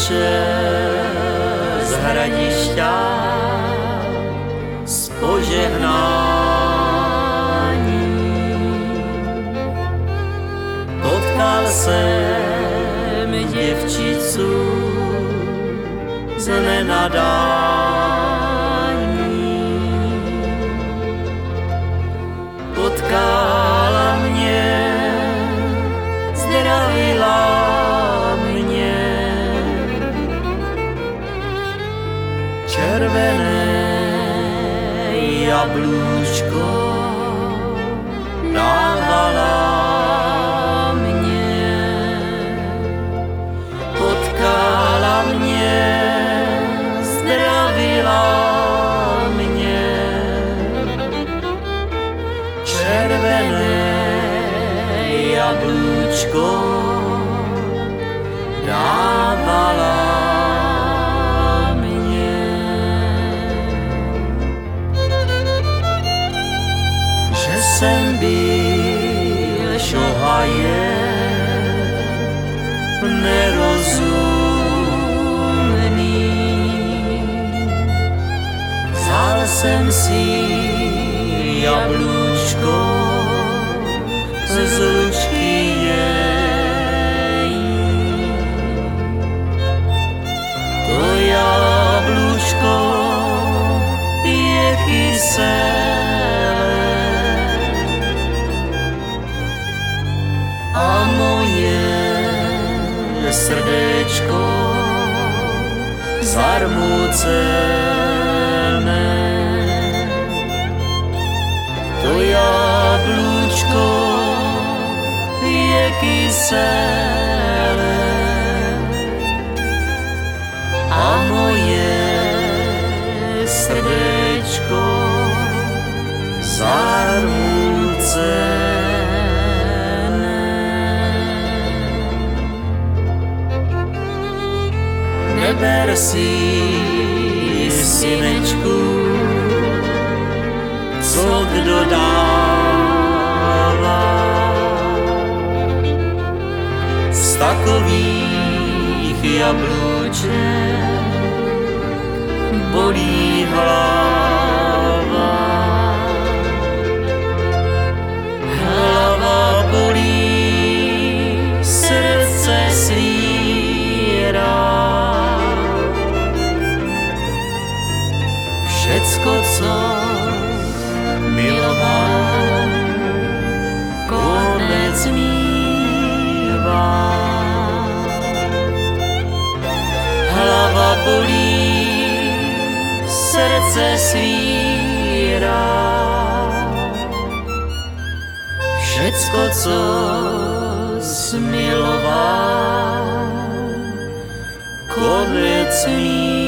přes hradišťa s požehnáním. Potkal jsem děvčicu z nenadání. Potkala mě, zdravila mě, červené jablůčko dávala mě. Potkala mě, zdravila mě, červené jablůčko dávala mě. Že jsem byl šohaje nerozumný, vzal jsem si jablůčko z ručky její. To jablůčko je kyselé a moje srdéčko zarmucené. To jablůčko je kyselé a moje srdéčko zarmucené. Neber si, synečku, co kdo dává. Z takových jablůček bolí hlava. Hlava bolí, srdce svírá. Všecko, co miloval, konec mívá. Hlava bolí, srdce svírá. Všecko, co smiloval, konec mívá.